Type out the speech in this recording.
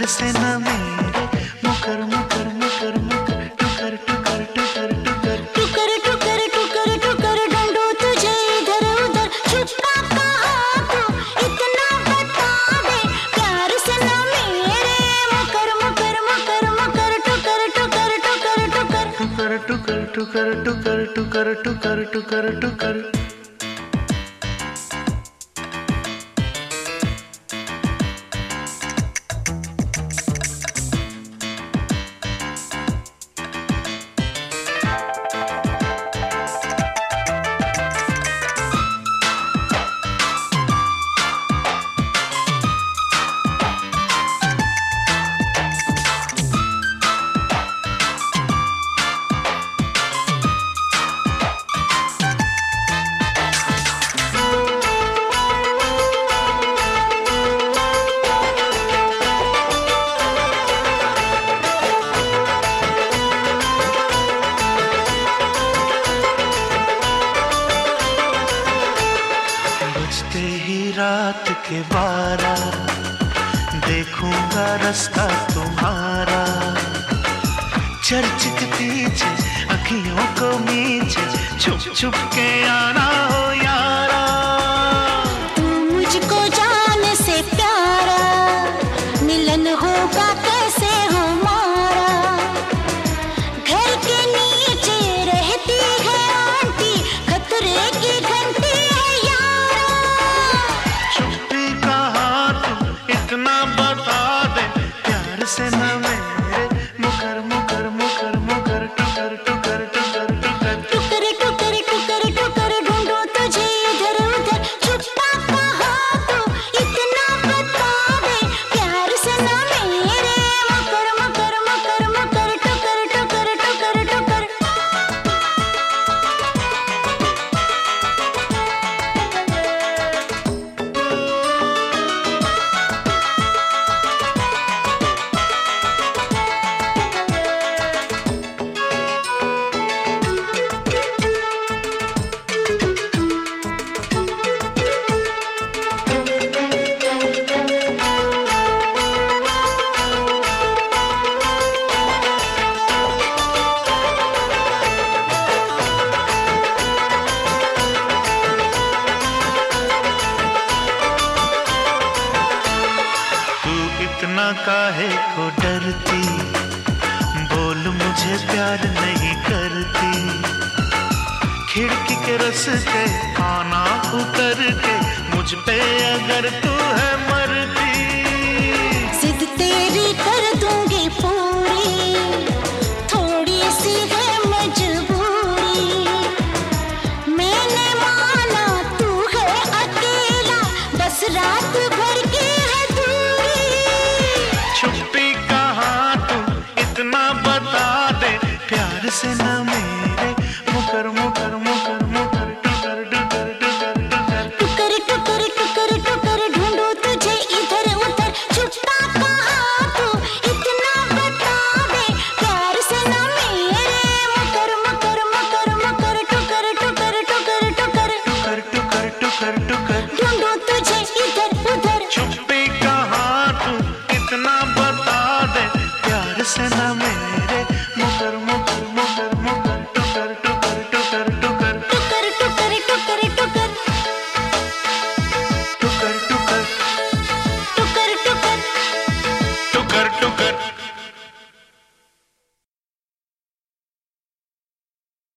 से न मेरे मुकर मुकर मुकर मुकर टुकर टुकर टुकर टुकर टुकर टुकर टुकर टुकर ढूंढूं तुझे इधर उधर छुपा कहाँ तू इतना बता दे प्यार से न मेरे मुकर मुकर मुकर मुकर टुकर टुकर टुकर टुकर टुकर टुकर टुकर टुकर टुकर टुकर टुकर टुकर। रात के 12 देखूंगा रास्ता तुम्हारा चर्च के पीछे अखियों को नीचे छुप छुप के आना हो यारा। तू मुझको जान से प्यारा मिलन होगा कैसे हमारा घर के नीचे रहती है आंटी खतरे की घंटी है यारा। इतना बता दे प्यार से न मेरे मुकर मुकर मुकर मुकर टुकर टुकर टुकर टुकर टुकर टुकर टुकर टुकर ढूंढूं तुझे इधर उधर छुपा कहाँ तू इतना बता दे प्यार से न मेरे मुकर मुकर मुकर मुकर टुकर टुकर टुकर टुकर। इतना काहे को डरती बोल मुझे प्यार नहीं करती खिड़की के रस्ते आना उतर के मुझ पे अगर तू है मरती जिद तेरी कर दूंगी पूरी थोड़ी सी है मजबूरी मैंने माना तू है अकेला बस रात भर की है दूरी। छुपी कहाँ तू इतना बता दे प्यार से न मेरे मुकर मुकर मुकर मुकर टुकर टुकर टुकर टुकर टुकर टुकर टुकर टुकर ढूंढूं तुझे इधर उधर छुपा कहाँ तू इतना बता दे प्यार से न मेरे मुकर मुकर मुकर मुकर टुकर टुकर टुकर टुकर टुकर टुकर टुकर ढूंढूं तुझे इधर उधर छुपी कहाँ तू इतना बता दे प्यार से न मेरे मुकर मुकर